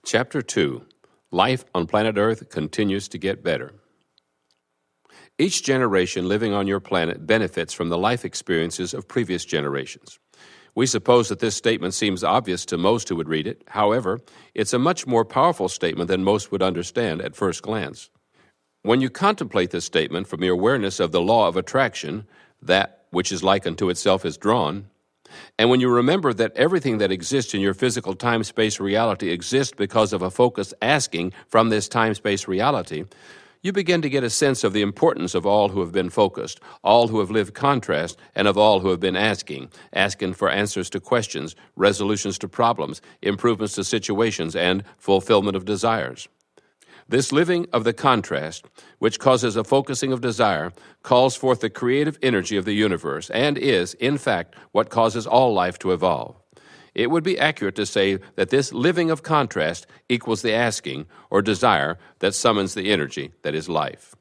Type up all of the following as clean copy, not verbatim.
Chapter 2. Life on planet Earth continues to get better. Each generation living on your planet benefits from the life experiences of previous generations. We suppose that this statement seems obvious to most who would read it. However, it's a much more powerful statement than most would understand at first glance. When you contemplate this statement from your awareness of the law of attraction, that which is like unto itself is drawn, and when you remember that everything that exists in your physical time-space reality exists because of a focus asking from this time-space reality, you begin to get a sense of the importance of all who have been focused, all who have lived contrast, and of all who have been asking for answers to questions, resolutions to problems, improvements to situations, and fulfillment of desires. This living of the contrast, which causes a focusing of desire, calls forth the creative energy of the universe and is, in fact, what causes all life to evolve. It would be accurate to say that this living of contrast equals the asking or desire that summons the energy that is life.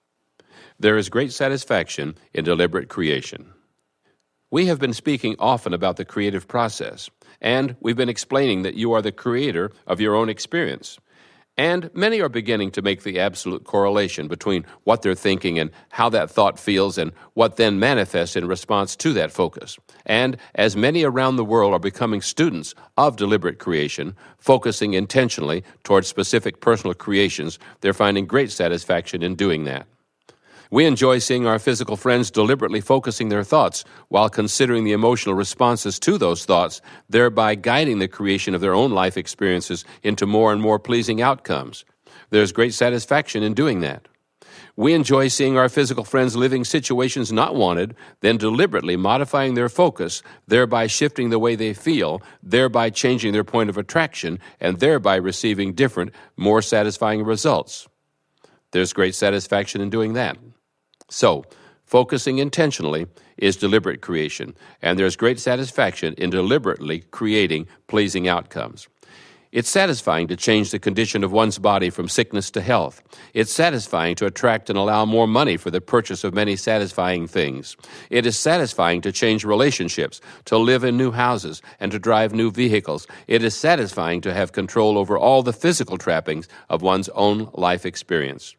There is great satisfaction in deliberate creation. We have been speaking often about the creative process, and we've been explaining that you are the creator of your own experience. And many are beginning to make the absolute correlation between what they're thinking and how that thought feels and what then manifests in response to that focus. And as many around the world are becoming students of deliberate creation, focusing intentionally towards specific personal creations, they're finding great satisfaction in doing that. We enjoy seeing our physical friends deliberately focusing their thoughts while considering the emotional responses to those thoughts, thereby guiding the creation of their own life experiences into more and more pleasing outcomes. There's great satisfaction in doing that. We enjoy seeing our physical friends living situations not wanted, then deliberately modifying their focus, thereby shifting the way they feel, thereby changing their point of attraction, and thereby receiving different, more satisfying results. There's great satisfaction in doing that. So, focusing intentionally is deliberate creation, and there's great satisfaction in deliberately creating pleasing outcomes. It's satisfying to change the condition of one's body from sickness to health. It's satisfying to attract and allow more money for the purchase of many satisfying things. It is satisfying to change relationships, to live in new houses, and to drive new vehicles. It is satisfying to have control over all the physical trappings of one's own life experience.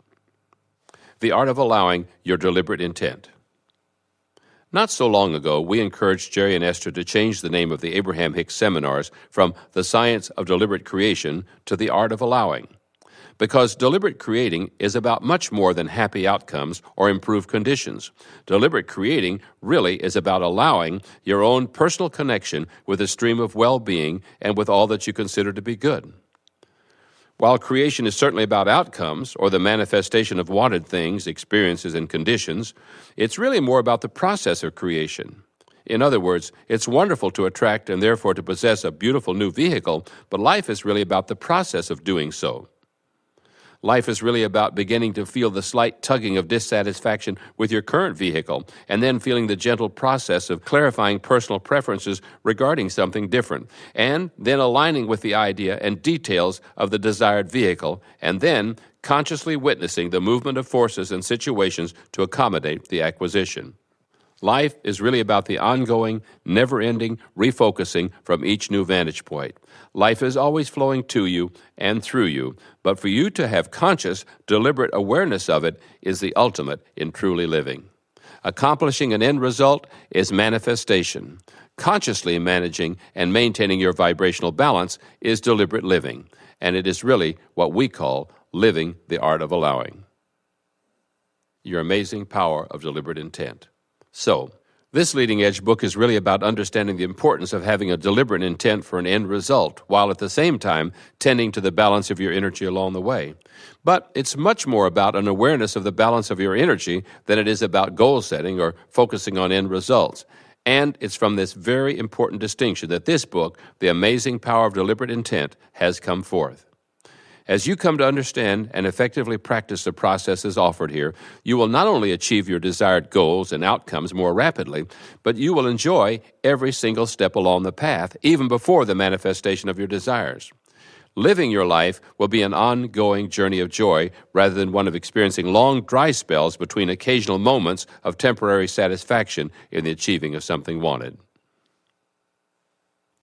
The art of allowing your deliberate intent. Not so long ago, we encouraged Jerry and Esther to change the name of the Abraham Hicks seminars from The Science of Deliberate Creation to The Art of Allowing. Because deliberate creating is about much more than happy outcomes or improved conditions. Deliberate creating really is about allowing your own personal connection with a stream of well-being and with all that you consider to be good. While creation is certainly about outcomes, or the manifestation of wanted things, experiences, and conditions, it's really more about the process of creation. In other words, it's wonderful to attract and therefore to possess a beautiful new vehicle, but life is really about the process of doing so. Life is really about beginning to feel the slight tugging of dissatisfaction with your current vehicle, and then feeling the gentle process of clarifying personal preferences regarding something different, and then aligning with the idea and details of the desired vehicle, and then consciously witnessing the movement of forces and situations to accommodate the acquisition. Life is really about the ongoing, never-ending refocusing from each new vantage point. Life is always flowing to you and through you, but for you to have conscious, deliberate awareness of it is the ultimate in truly living. Accomplishing an end result is manifestation. Consciously managing and maintaining your vibrational balance is deliberate living, and it is really what we call living the art of allowing. Your amazing power of deliberate intent. So, this leading-edge book is really about understanding the importance of having a deliberate intent for an end result, while at the same time tending to the balance of your energy along the way. But it's much more about an awareness of the balance of your energy than it is about goal setting or focusing on end results. And it's from this very important distinction that this book, The Amazing Power of Deliberate Intent, has come forth. As you come to understand and effectively practice the processes offered here, you will not only achieve your desired goals and outcomes more rapidly, but you will enjoy every single step along the path, even before the manifestation of your desires. Living your life will be an ongoing journey of joy rather than one of experiencing long dry spells between occasional moments of temporary satisfaction in the achieving of something wanted.